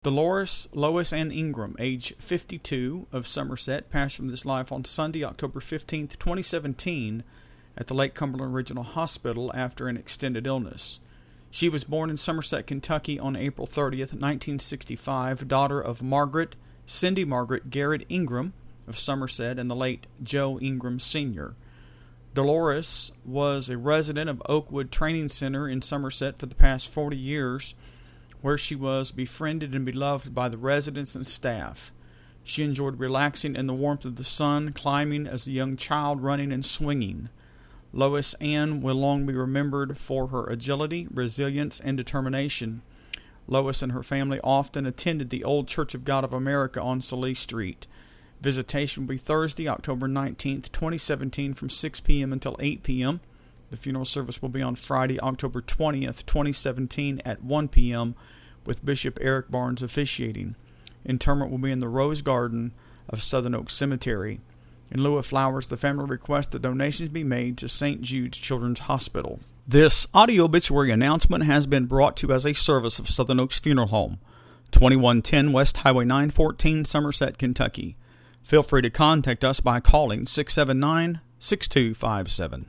Dolores Lois Ann Ingram, age 52, of Somerset, passed from this life on Sunday, October 15th, 2017, at the Lake Cumberland Regional Hospital after an extended illness. She was born in Somerset, Kentucky on April 30th, 1965, daughter of Cindy Margaret Garrett Ingram of Somerset and the late Joe Ingram Sr. Dolores was a resident of Oakwood Training Center in Somerset for the past 40 years, where she was befriended and beloved by the residents and staff. She enjoyed relaxing in the warmth of the sun, climbing as a young child, running and swinging. Lois Ann will long be remembered for her agility, resilience, and determination. Lois and her family often attended the Old Church of God of America on Salee Street. Visitation will be Thursday, October 19th, 2017, from 6 p.m. until 8 p.m. The funeral service will be on Friday, October 20th, 2017, at 1 p.m., with Bishop Eric Barnes officiating. Interment will be in the Rose Garden of Southern Oaks Cemetery. In lieu of flowers, the family requests that donations be made to St. Jude's Children's Hospital. This audio obituary announcement has been brought to you as a service of Southern Oaks Funeral Home, 2110 West Highway 914, Somerset, Kentucky. Feel free to contact us by calling 679-6257.